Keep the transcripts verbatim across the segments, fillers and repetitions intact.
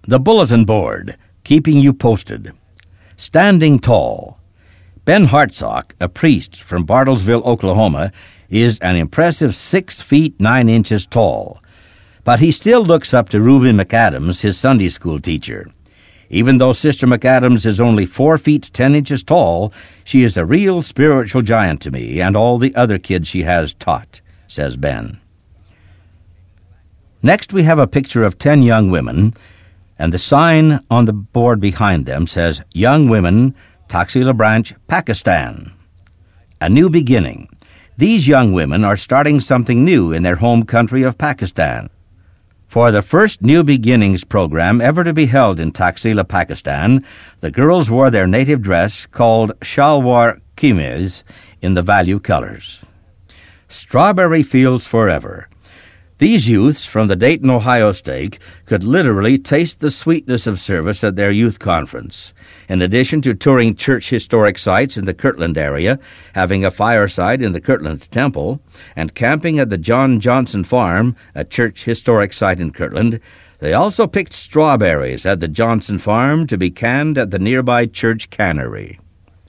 The Bulletin Board, keeping you posted. Standing Tall. Ben Hartsock, a priest from Bartlesville, Oklahoma, is an impressive six feet nine inches tall. But he still looks up to Ruby McAdams, his Sunday school teacher. Even though Sister McAdams is only four feet ten inches tall, she is a real spiritual giant to me and all the other kids she has taught, says Ben. Next we have a picture of ten young women, and the sign on the board behind them says, Young Women, Taxila Branch, Pakistan. A new beginning. These young women are starting something new in their home country of Pakistan. For the first New Beginnings program ever to be held in Taxila, Pakistan, the girls wore their native dress called shalwar kameez in the value colors. Strawberry Fields Forever. These youths from the Dayton, Ohio stake could literally taste the sweetness of service at their youth conference. In addition to touring church historic sites in the Kirtland area, having a fireside in the Kirtland Temple, and camping at the John Johnson Farm, a church historic site in Kirtland, they also picked strawberries at the Johnson Farm to be canned at the nearby church cannery.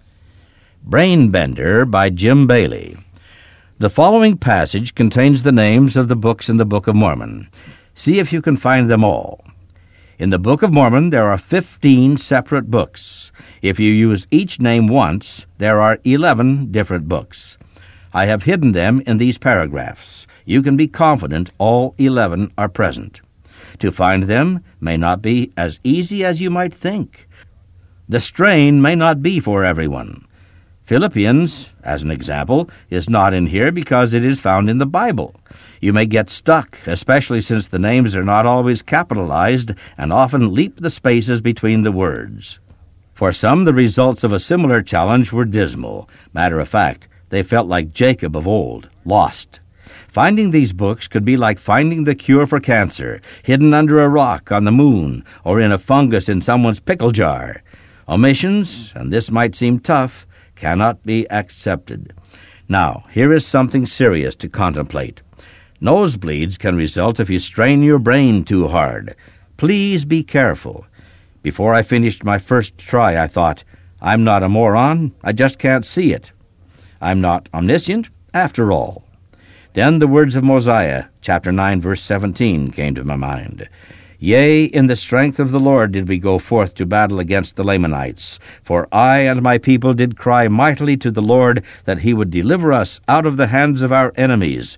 Brainbender by Jim Bailey. The following passage contains the names of the books in the Book of Mormon. See if you can find them all. In the Book of Mormon, there are fifteen separate books. If you use each name once, there are eleven different books. I have hidden them in these paragraphs. You can be confident all eleven are present. To find them may not be as easy as you might think. The strain may not be for everyone. Philippians, as an example, is not in here because it is found in the Bible. You may get stuck, especially since the names are not always capitalized and often leap the spaces between the words. For some, the results of a similar challenge were dismal. Matter of fact, they felt like Jacob of old, lost. Finding these books could be like finding the cure for cancer, hidden under a rock on the moon or in a fungus in someone's pickle jar. Omissions, and this might seem tough, cannot be accepted. Now, here is something serious to contemplate. Nosebleeds can result if you strain your brain too hard. Please be careful. Before I finished my first try, I thought, I'm not a moron, I just can't see it. I'm not omniscient, after all. Then the words of Mosiah, chapter nine, verse seventeen, came to my mind. Yea, in the strength of the Lord did we go forth to battle against the Lamanites. For I and my people did cry mightily to the Lord, that he would deliver us out of the hands of our enemies.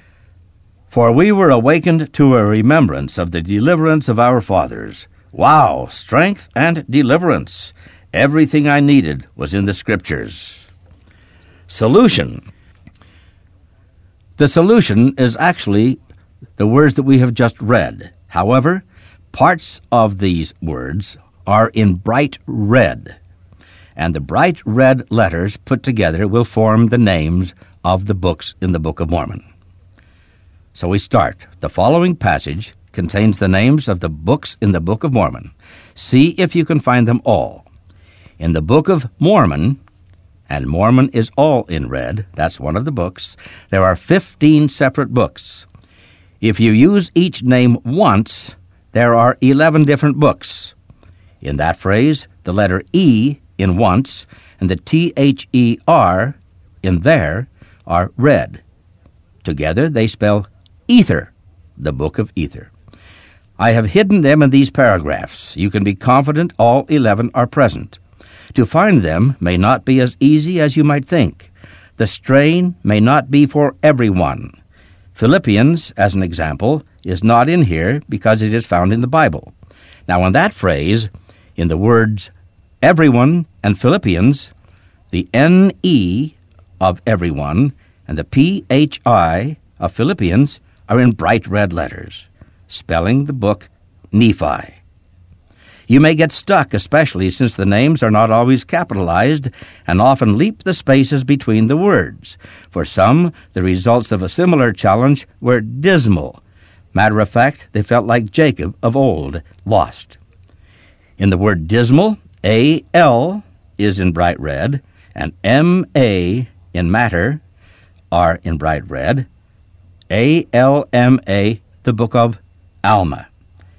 For we were awakened to a remembrance of the deliverance of our fathers. Wow, strength and deliverance. Everything I needed was in the Scriptures. Solution. The solution is actually the words that we have just read. However, parts of these words are in bright red, and the bright red letters put together will form the names of the books in the Book of Mormon. So we start. The following passage contains the names of the books in the Book of Mormon. See if you can find them all. In the Book of Mormon, and Mormon is all in red, that's one of the books, there are fifteen separate books. If you use each name once, there are eleven different books. In that phrase, the letter E in once and the T H E R in there are red. Together they spell Ether, the Book of Ether. I have hidden them in these paragraphs. You can be confident all eleven are present. To find them may not be as easy as you might think. The strain may not be for everyone. Philippians, as an example, is not in here because it is found in the Bible. Now, in that phrase, in the words everyone and Philippians, the N E of everyone and the P H I of Philippians are in bright red letters, spelling the book Nephi. You may get stuck, especially since the names are not always capitalized and often leap the spaces between the words. For some, the results of a similar challenge were dismal. Matter of fact, they felt like Jacob of old, lost. In the word dismal, A L is in bright red, and M A in matter are in bright red. A L M A, the book of Alma.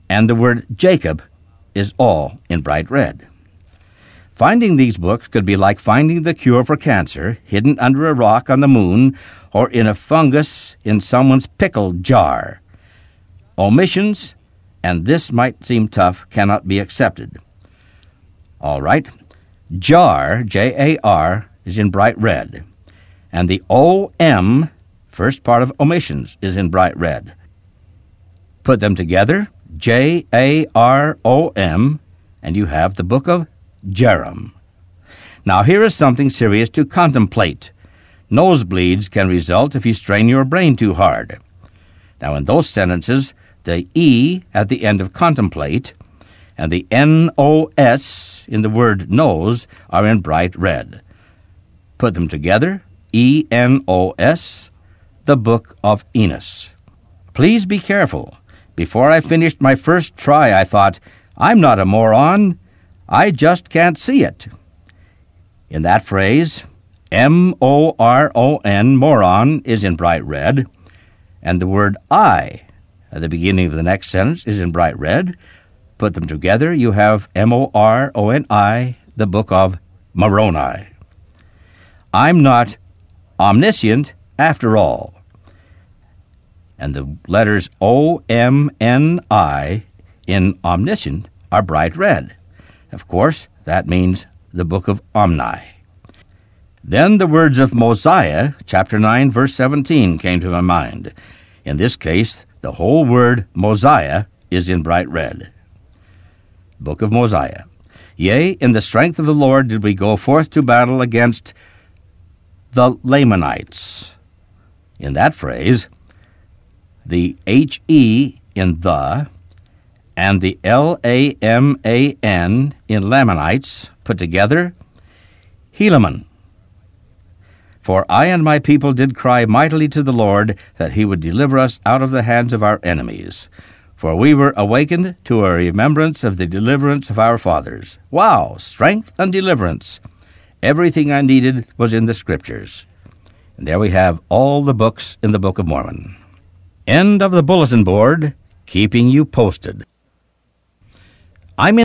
and the word Jacob is all in bright red. Finding these books could be like finding the cure for cancer hidden under a rock on the moon or in a fungus in someone's pickle jar. Omissions, and this might seem tough, cannot be accepted. All right, jar, J A R, is in bright red, and the O M, first part of omissions, is in bright red. Put them together, J A R O M, and you have the book of Jarom. Now here is something serious to contemplate. Nosebleeds can result if you strain your brain too hard. Now in those sentences, the E at the end of contemplate and the N O S in the word nose are in bright red. Put them together, E N O S, the book of Enos. Please be careful. Before I finished my first try, I thought, I'm not a moron. I just can't see it. In that phrase, M O R O N, moron, is in bright red, and the word I at the beginning of the next sentence is in bright red. Put them together, you have M O R O N I, the book of Moroni. I'm not omniscient after all. And the letters O M N I in omniscient are bright red. Of course, that means the book of Omni. Then the words of Mosiah, chapter nine, verse seventeen, came to my mind. In this case, the whole word Mosiah is in bright red. Book of Mosiah. Yea, in the strength of the Lord did we go forth to battle against the Lamanites. In that phrase, the H E in the and the L A M A N in Lamanites put together, Helaman. For I and my people did cry mightily to the Lord, that he would deliver us out of the hands of our enemies. For we were awakened to a remembrance of the deliverance of our fathers. Wow! Strength and deliverance. Everything I needed was in the Scriptures. And there we have all the books in the Book of Mormon. End of the bulletin board, keeping you posted. I'm in